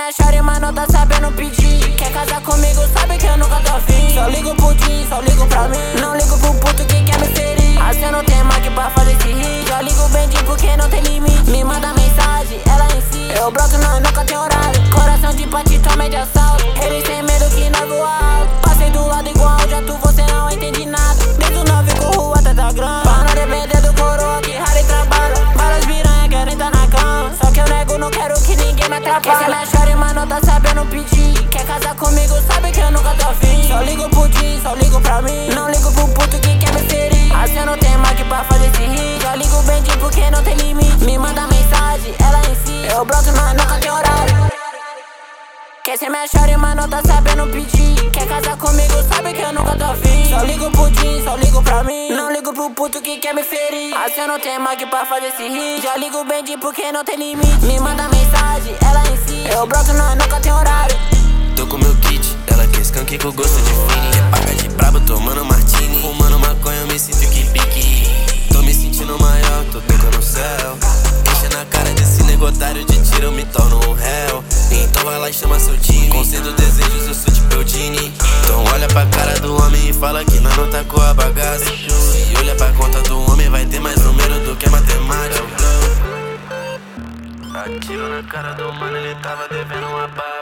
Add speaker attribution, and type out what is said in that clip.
Speaker 1: minha shorty, mas não tá sabendo pedir. Quer casar comigo, sabe que eu nunca tô afim. Só ligo pro Jim, só ligo pra mim. Não ligo pro puto que quer me ferir. Assim eu não tenho mais que pra fazer esse hit. Já ligo bem de porque não tem limite. Me manda mensagem, ela insiste. Eu broto, nós nunca tem horário. Coração de patito, é de assalto. Eles têm medo que nós voa alto. Passei do lado igual já tu, você não entende nada. Desde o 9 corro até da grana. Pra não depender do coroa que raro e trabalha. Várias piranha querem tá na cama. Só que eu nego, não quero que ninguém me atrapalhe. Quer ser minha shorty, mas não tá sabendo pedir. Quer casar comigo, sabe que eu nunca tô afim. Só ligo pro Jim, só ligo pra mim. Não ligo pro puto que quer me ferir. Assim eu não tenho mais que pra fazer esse hit. Já ligo bem de porque não tem limite. Me manda mensagem, ela insiste. Eu broto, nós nunca tem horário. Quer ser minha shorty, mas não tá sabendo pedir. Quer casar comigo, sabe que eu nunca tô afim. Só ligo pro Jim, só ligo pra mim. Não ligo pro puto que quer me ferir. Assim eu não tenho mais que pra fazer esse hit. Já ligo bem de porque não tem limite. Me manda mensagem, ela insiste. Eu broto, nós nunca tem horário.
Speaker 2: Tô com meu kit, ela quer skunk com gosto de fini. Paga de brabo, tomando martini. Fumando maconha, eu me sinto que pique. Tô me sentindo maior, tô tocando o céu. Enchendo a cara desse negotário de tiro, eu me torno um réu. Então vai lá e chama seu time. Concendo desejos, eu sou de Peldini. Então olha pra cara do homem e fala que nós não tá com a bagaça. Se olha pra conta do homem, vai ter mais número do que matemática. Atiro na cara do mano, ele tava devendo uma barra.